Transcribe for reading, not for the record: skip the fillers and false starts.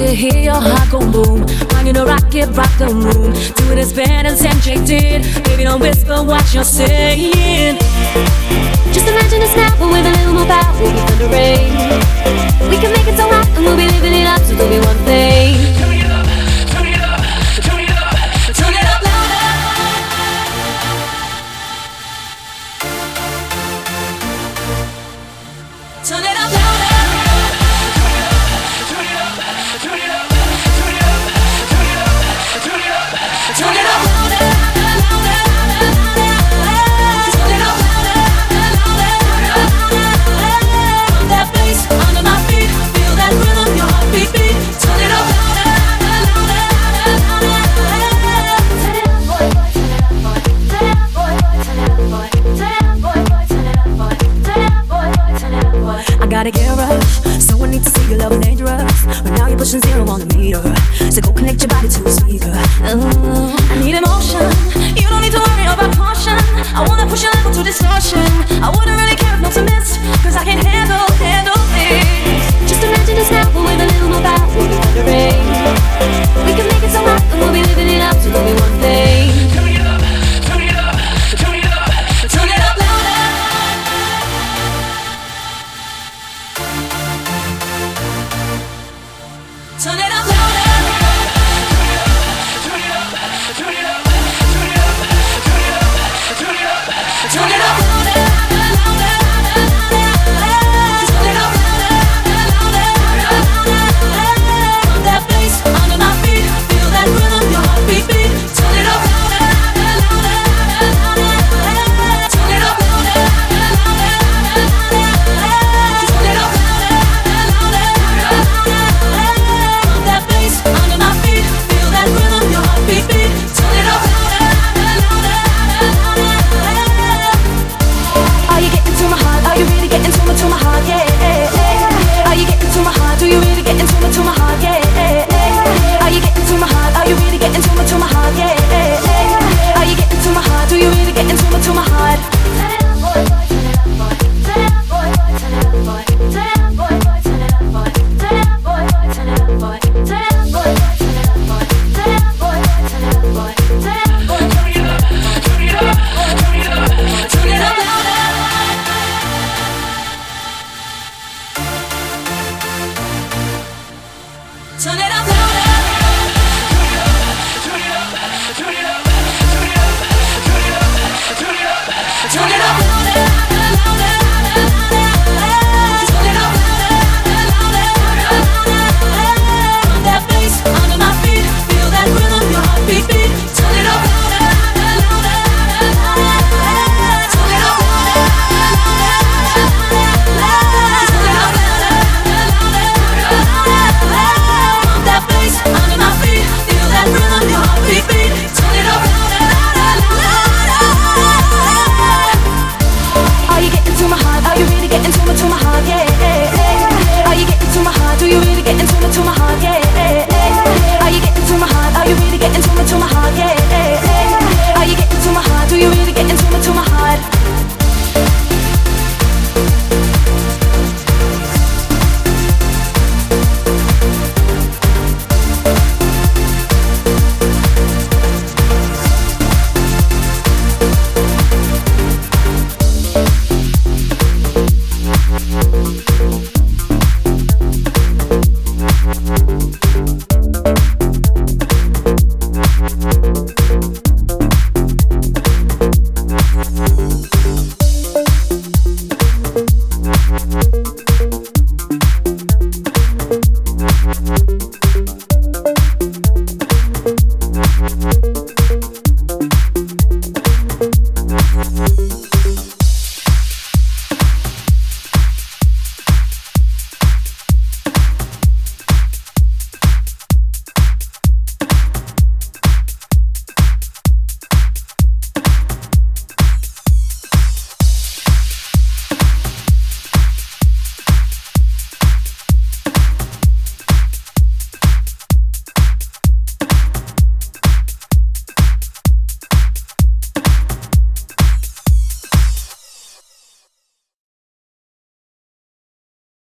to hear your heart go boom. Find you to rock the room. Do it as bad as MJ did. Baby, don't whisper what you're saying. Just imagine us now, but with a little more power, we'll be thunder rain. We can make it so hot, and we'll be living it up, so there'll be one thing. Turn it up, turn it up, turn it up, turn it up louder. Turn it up louder. Turn it up, turn it up, turn it up, turn it up, turn it up, turn it up louder, louder, louder. Turn it up louder, louder, louder. Pump that bass under my feet, feel that rhythm, your heartbeat beat. Turn it up louder, louder, louder. Turn it up, boy, boy, turn it up, boy. Turn it up, boy, boy, turn it up, boy. Turn it up, boy, boy, turn it up, boy. Turn it up, boy, boy. I gotta get rush, so I need to see your love is dangerous. But now you're pushing 0 on the meter, so go connect your body to a speaker. I need emotion, you don't need to worry about caution. I wanna push your level to distortion. I wouldn't really care if notes are missed, cause I can handle this. Just imagine us now, but with a little more power, we'll be thunder rain. We can make it so hot, and we'll be living it up, so there'll be one thing. Turn it up, turn it up, turn it up, turn it up louder. Turn it up louder. Turn it up, turn it up, turn it up, turn it up, turn it up, turn it up louder, louder, louder. Turn it up louder, louder, louder. Pump that bass under my feet, feel that rhythm, your heartbeat beat. Turn it up louder, louder, louder. Turn it up louder, louder, louder. Turn it up louder, louder, louder. Pump that bass under my feet, feel that rhythm, your heartbeat beat. Turn it up louder, louder, louder. Are you getting to my heart? Are you really getting to my heart? Yeah. Are you getting to my heart? Do you really getting to my heart? Yeah. Are you getting to my heart? Are you really getting to my heart? Yeah. Are you getting to my heart? Do you really getting to my heart? Turn it up, boy, boy, turn it up, boy. Turn it up, boy, boy, turn it up, boy. Turn it up, boy, boy, turn it up, boy. Turn it up, boy, boy, turn it up, boy. Turn it up, boy, boy, turn it up, boy. Turn it up, boy, boy, turn it up, boy. Turn it up, boy, turn it up, turn it up, turn it up, turn it up louder. Turn it up louder. Turn it up, turn it up, turn it up, turn it up, turn it up, turn it up louder, louder, louder. Turn it up louder, louder, louder. Pump that bass under my feet, feel that rhythm, your heartbeat beat. Turn it up louder, louder, louder. Turn it up louder, louder, louder. Turn it up louder, louder, louder. Pump that bass under my feet, feel that rhythm, your heartbeat beat. Turn it up louder, louder, louder. Are you getting to my heart? Are you really getting to my heart? Yeah. Are you getting to my heart? Do you really getting to my heart? Yeah. Are you getting to my heart? Are you really getting to my heart? Yeah. Are you getting to my heart? Do you really getting to my heart? Turn